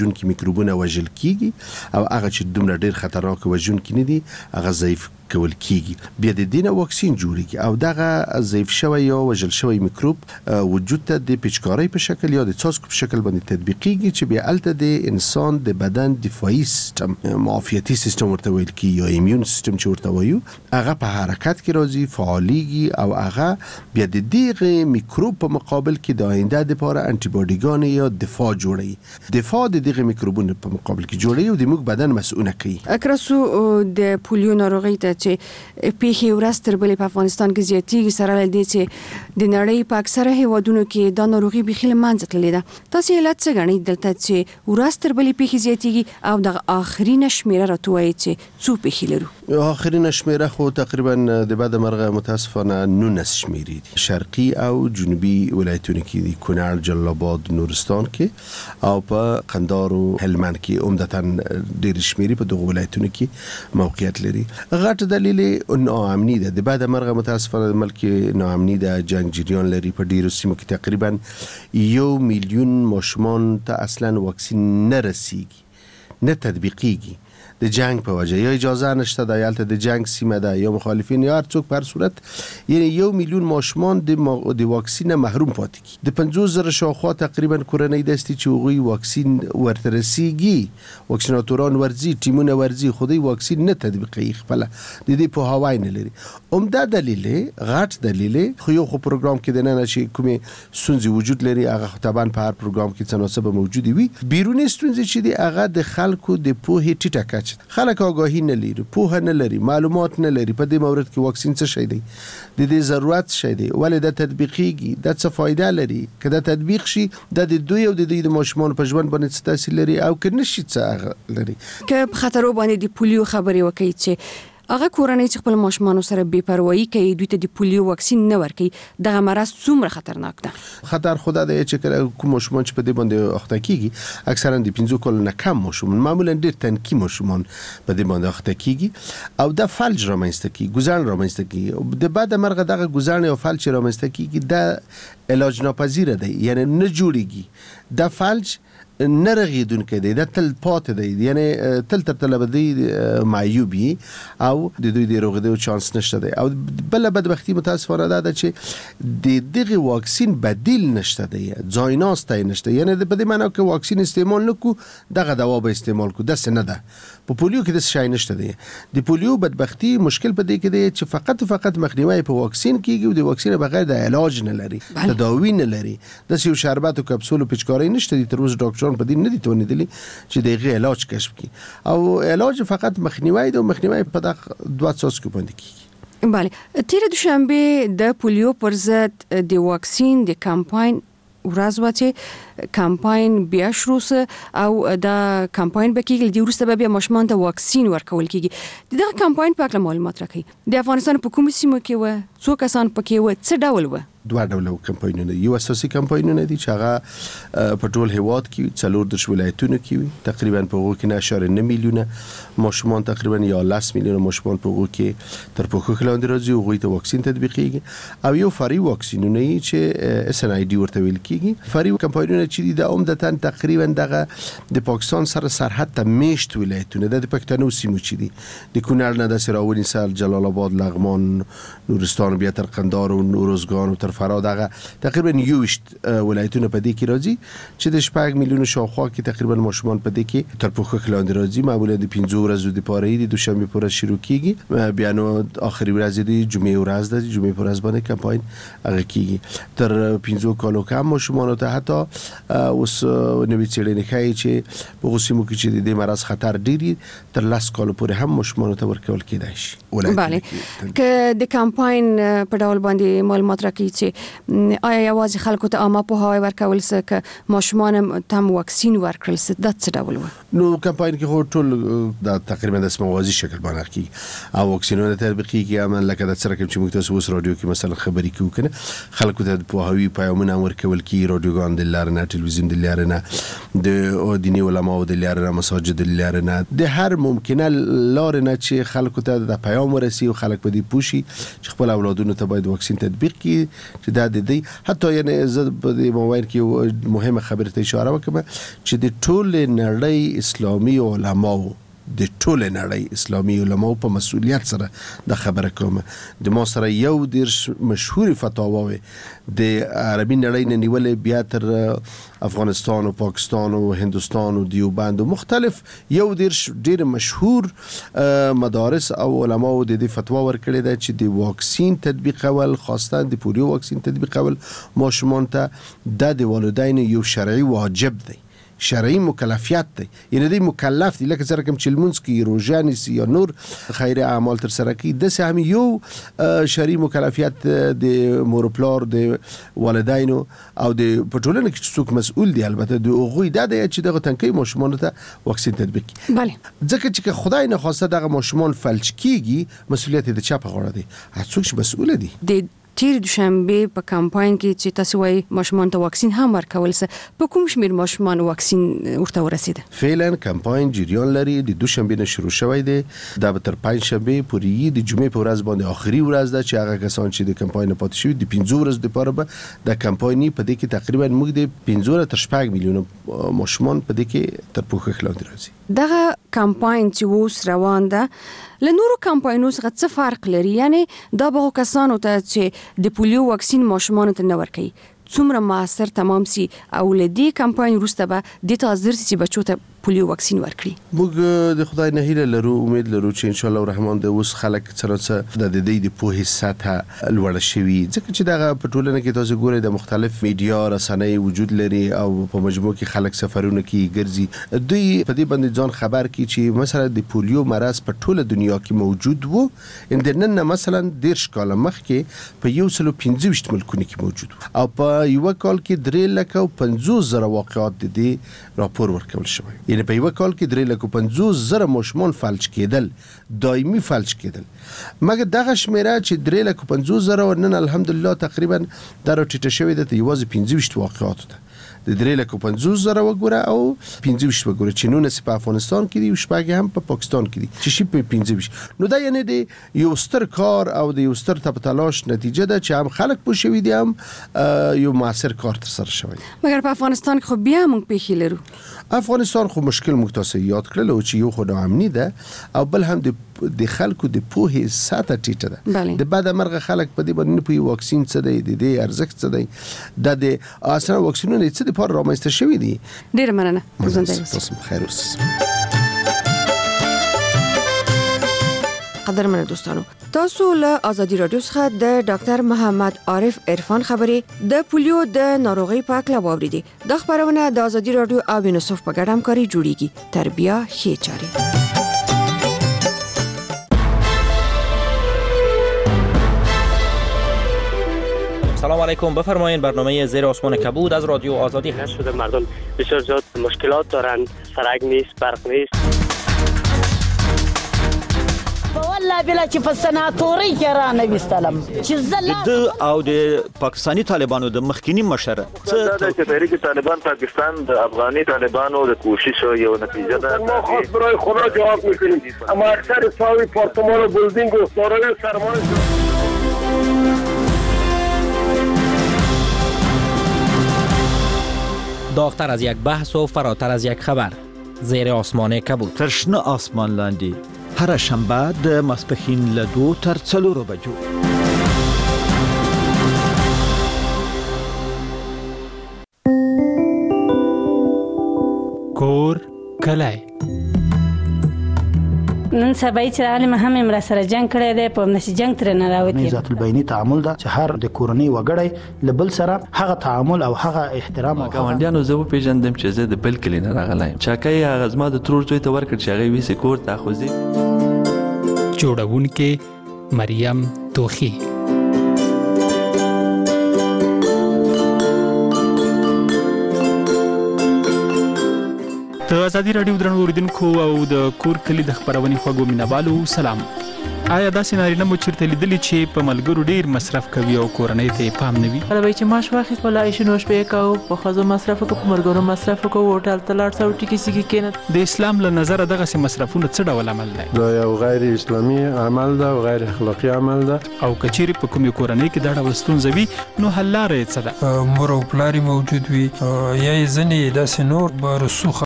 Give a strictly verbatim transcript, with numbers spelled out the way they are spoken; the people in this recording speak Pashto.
جون کې میکروبونه وژل کیږي او هغه چې دومره ډیر خطرناک وژون کې نه دي هغه ضعیف کول کیږي. بیا د دینه واکسین جوړیږي او دغه ضعیف شوی یا وژل شوی میکروب وجود ته د پیچکاری په شکل یا د څاڅکو په شکل باندې تطبیقیږي چې بیا الته د انسان د بدن دفاعي سیستم معافیتي سیستم ورته ویل کی یا ایمیون سیستم چې ورته وایو هغه په حرکت کې راځي فعالیږي او هغه بیا د دغه میکروب په مقابل کې د آینده لپاره انټي باډیګان یا دفاع جوړي دفاع د دغه میکروبونو په مقابل کې جوړي او د موږ بدن مسؤونه کوي. اکراسو د پولیو ناروغي ته چې پیښې ورځ تر بلې په افغانستان کې زیاتېږي سره له دې چې د نړۍ په اکثره هیوادونو کې دا ناروغي بخیل منځ تللې ده. تاسو علت څه ګڼئ دلته چې ورځ تر بلې پیښې زیاتېږي او د آخرینه شمیره راټوي چې څو پیښې لرو؟ آخرینه شمیره خو تقریبا د بعد مرغه متاسفانه نونس شمیرې دي شرقي او جنوبي ولایتونو کې دي کونړ جلال آباد نورستان کې او په قندهار او هلمند کې عمدتاً ډېر شمیرې په دغه ولایتونو کې موقعیت لري. غټ دلیل ناامني ده د بعد مرغه متاسفانه ملک ناامني ده جنگ جریان لري په ډیرو سیمو کې تقریبا یو میلیون ماشومان ته اصلا واکسین نه رسیږي نه تطبیقیږي د جنگ په وجه یا اجازه نشته د یالته د جنگ سیمه ده یا مخالفین یا هر څوک په هر صورت یعنی یو میلیون ماشومان د د واکسین محروم پاتې کی د پنځوس زره شاوخوا تقریبا کورنۍ دستی چې هغوی واکسین ورته رسیږي واکسیناتوران ورځي ټیمونه ورځي خو دوی واکسین نه تطبیقوي خپله د دې پوهاوی نه لري. عمده دلیل غټ دلیل خو یو خو پروګرام کې د نن چې کومې ستونزې وجود لري هغه طبعا په هر پروګرام کې تناسب موجود وي بیرونی ستونزې چې دي هغه د خلکو د پوهې ټیټه کچه خلک آگاهی نه لري پوهه نه لري معلومات نه لري په دې مورد کې واکسین څه شي دی د دې ضرورت شي دی ولې د تطبیقیږي د څه فائدہ لري که د تطبیق شي د دوی او د دوی د ماشومان په ژوند باندې څه تاثیر لري او که نشي څه لري. که خطرو باندې د پولیو خبرې وکړي چې هغه کورنۍ چې خپل ماشومان سره بے پروايي کوي دوی ته د پولیو واکسین نه ورکوي دغه مرض څومره خطرناک ده؟ خطر خدا دی چې کله کوم ماشومان چې په دې باندې اخته کیږي اکثرا د پنځو کال نه کم ماشومان معمولا ډېر تنکي ماشومان په دې باندې اخته کیږي او د فلج رامنځته کیږي ګوزن رامنځته کیږي د بعد مرغه دغه ګوزن او فلج رامنځته کیږي د علاج ناپذیر دی یعنی نه جوړیږي د فلج نه رغیدون کې دی د تل پات دی یعنی تل تر تل بدی معیوبی او د دوی د روغېدو چانس نشته دی او بل بدبختی متاسفانه ده چې د دغه واکسین بدیل نشته دی ځایناسته نشته یعنی د بده معنی کې واکسین استعمال نکو دغه دوا به استعمال کو دسه نه ده. په پولیو کې د شای نشته دی د پولیو بدبختی مشکل په دې کې دی چې فقط فقط مخنیوي په واکسین کیږي او د واکسین بغیر د علاج نه لري تداوی نه لري د یو شربت او کپسول او پیچکاری نشته دی تر اوسه ډاکټر په دې نه دي توانیدلی چې دغه علاج کشف کړي او علاج فقط مخنیوي د مخنیوي په دغه دوه څاڅکو باندې کیږي. بله تیر دوشنبه د پولیو پر ضد د واکسین د کمپاین ورځ و چې کمپاین بیا شروع او دا کمپاین به کېږي د وروسته به بیا ماشومان ته واکسین ورکول کېږي. دغه کمپاین په اړه معلومات راکړئ. د افغانستان په کومو سیمو کې و څو کسان پکې و څه ډول و؟ دوه ډوله کمپاینونه یو اساسي کمپاینونه دي چې هغه په ټول هیواد کې څلور دېرش ولایتونو کې وي تقریبا په هغو کې نه اشاریه نه میلیونه ماشومان تقریبا یا لس میلیونه ماشومان په هغو کې تر پوښښ لاندې راځي هغوی ته واکسین تطبیقیږي او یو فرعي واکسینونه چې اس ان آی ډي ورته ویل کېږي. فرعي کمپاینونه چې دي د عمدتاً تقریبا دغه د پاکستان سره سرحد ته میشت ولایتونه د پښتنو سیمو چې دي د کونړ نه د راونیسل جلال آباد لغمان نورستان بیا تر قندهار او نوروزګان او فراد هغه تقریبا یوشت ولایتونه په دې کې راځي چې د شپږ میلیون شاوخوا کې تقریبا ماشومان په دې کې تر پوښښ لاندې راځي معمولا د پنځو ورځو د پاره د دوشنبه پر ورځ شروع کیږي بیا نو اخري ورځ د جمعې ورځ د جمعې پر ورځ باندې کمپاین هغه کیږي تر پنځو کالو کم ماشومان ته حتی اوس نوې څېړنې ښیي چې په غوسیمو کې چې د مرض خطر ډیری تر لاس کالو پورې هم ماشومان ته ورکول کېدای شي. بله که د کمپاین په ډول باندې معلومات راکړي چې آیا یوازې خلکو ته عامه پوهاوی ورکول څه که ماشومان تم واکسین ورکړل څه د څه ډول و؟ نو کمپاین کې خو ټول د تقریبا د موازی شکل باندې کیږي او واکسینونه تطبیقیږي عمل لکه د سره کوم چې موږ تاسو اوس رادیو کې مثلا خبرې کوو کنه خلکو ته پوهاوی پیغامونه ورکول کی رادیوګان د لارې نه ټلویزیون د لارې نه د دیني علماء د لارې نه مساجد د لارې نه د هر ممکنه لارې نه چې خلکو ته د پیغام ورسي او خلک په دې پوښي چې خپل اولاد اولادونو ته باید واکسین تطبیق کړي چې دا د دې حتی یعنی زه په دې موبایل کې مهمه خبره ته اشاره وکم چې د ټول نړۍ اسلامي علماو د ټول نړۍ اسلامي علماو په مسؤلیت سره د خبره کوم د ما سره یو ډیر مشهور فتاواوي د عربي نړۍ نه نیولې بیا تر افغانستان او پاکستان او هندوستان او دیوبند او مختلف یو ډیر ډیر مشهور مدارس او علماو د دې فتوا ورکړې ده چې د واکسین تطبیق اول خاصه د پولیو واکسین تطبیق اول ماشومان ته د والدین یو شرعي واجب دی شرعي مکلفیت دی یعنی دی مکلف دی لکه سره کوم چې لمونځ کوي روژه نیسي یا نور خیر اعمال تر سره کوي داسې هم یو شرعي مکلفیت د مور و پلار د والدینو او د په ټولنه کې چې څوک مسؤل دی البته د هغوی دا دی چې دغه تنکي ماشومانو ته واکسین تطبیق کړي بله ځکه چې خدای نه خواسته دغه ماشومان فلج کیږي مسؤلیت د چا په غاړه دی هر څوک چې مسؤل دی د تیر دوشنبه په کمپاین کې چې تاسو وايي ماشومان ته واکسین هم ورکول سه په کوم شمیر ماشومان واکسین ورته ورسیده فعلا کمپاین جریان لري د دوشنبه نه شروع شوی دی دا به تر پنځ شنبه پورې د جمعې په ورځ باندې اخري ورځ ده چې هغه کسان چې د کمپاین پاتې شوي د پنځه ورځې لپاره به د کمپاین په دې کې تقریبا موږ د پنځه تر شپږ میلیون ماشومان په دې کې تر پوښښ لاندې راځي دغه کمپاین چې اوس روان ده له نورو کمپاینونو څخه څه فرق لري یعنی دا به کسانو ته چې د پولیو واکسین ماشومان ته نه ورکوي څومره موثر تمام سي او له دې کمپاین وروسته به د تاسو سي بچو ته پولیو واکسین ورکړي موږ د خدای نه هیله لرو امید لرو چې ان شاء الله الرحمن د اوس خلک څرڅ د دې د پوهې سطح لوړ شوي ځکه چې دغه په ټولنه کې تاسو ګورئ د مختلف میډیا رسنۍ وجود لري او په مجموع کې خلک سفرونه کوي ګرځي دوی په دې باندې ځان خبر کړي چې مثلا د پولیو مرض په ټوله دنیا کې موجود وو اندنن مثلا ډیر شکاله مخکې په یو سل پنځه ویشت ملکونو کې موجود او په یو کال کې درې لک او پنځوس زره واقعات د دې راپور ورکول شوی یعنی په یو کال کې درې لک او پنځوس زره ماشومان فلج کېدل دایمي فلج کېدل مګر دغه شمیره چې درې لک او پنځوس زره نن الحمدلله تقریبا در ټیټه شوی د یوازې پنځه ویشت واقعات ده د درې لک او پنځوس زره وګوره او پنځه ویشت وګوره چې نو نس په افغانستان کې دي او شپږ هم په پاکستان کې دي چې شي په پنځه ویشت نو دا یعنی د یو ستر کار او د یو ستر تلاش نتیجه ده چې هم خلک پوه شوي دي هم یو موثر کار تر سره شوی مګر په افغانستان کې خو بیا موږ پیښې لرو افغانستان خو مشکل مختص یاد کړل او چې یو خو ناامني ده او بل هم د د خلکو د پوهې ساته ټیټه ده د بعد مرغه خلک په دې باندې په واکسین څه دی د دې ارزښت څه دی د د اصلا واکسینونه څه د پر رامنځته شوی دي ډیر مننه تاسو خیر اوسئ قدرمن دوستانو تاسو له ازادي رادیو څخه د ډاکټر محمد عارف عرفان خبرې د پولیو د ناروغي په اړه واوریدي د خبرونه د ازادي رادیو او یونیسف په ګډه همکاري جوړیږي تربیه ښه چاري سلام علیکم بفرمایید برنامه زیر آسمان کبود از رادیو آزادی هست شده مردم بسیار زیاد مشکلات دارند سرک نیست برق نیست والله بلا چې په سناتوري کې را نه وستلم چې زله د او د پاکستانی طالبانو د مخکینی مشره څه چې تحریک طالبان پاکستان د افغاني طالبانو د کوشش یو نتیجه ده ما خاص برای خدا جواب میکنیم اما اکثر ساوی پارتمان و بلدینگ و دارای سرمایه داغتر از یک بحث و فراتر از یک خبر زیر آسمان کبود ترشنه آسمان لاندې هر شنبه د ماسپښین له دوه تر څلورو بجو کور کلای نن سبا چې عالم هم امر سره جنگ کړی دی په نشي جنگ تر نه راوتی ذات البینی تعامل دا چې هر د کورنۍ وګړی لبل سره هغه تعامل او هغه احترام او ګاونډیانو زه په پیژندم چې زه د بل کلی نه راغلایم چاکای هغه زما د ترور زوی ته ورکړ چې هغه ویسه کور ته خوځي جوړونکې مریم توخی د ازادي رادیو درنو اوریدونکو او د کور کلی د خبرونې خوږو مینوالو سلام آیا داسې نارینه مو چیرته لیدلی چې په ملګرو ډیر مصرف کوي او کورنۍ ته یې پام نه وي؟ کله به چې معاش واخیست ولا عیش نوش به یې کوو، په ښځو مصرف وکړو، په ملګرو مصرف وکړو، هوټل ته لاړ سو ټیکې سیکې کېنه. د اسلام له نظره دغسې مصرفونه څه ډول عمل دی؟ دا یو غیر اسلامي عمل ده او غیر اخلاقي عمل ده. او که چیرې په کومې کورنۍ کې دا ډول ستونزه وي نو حل لاره یې څه ده؟ مور او پلار موجود وي یا یې ځینې داسې نور به رسوخ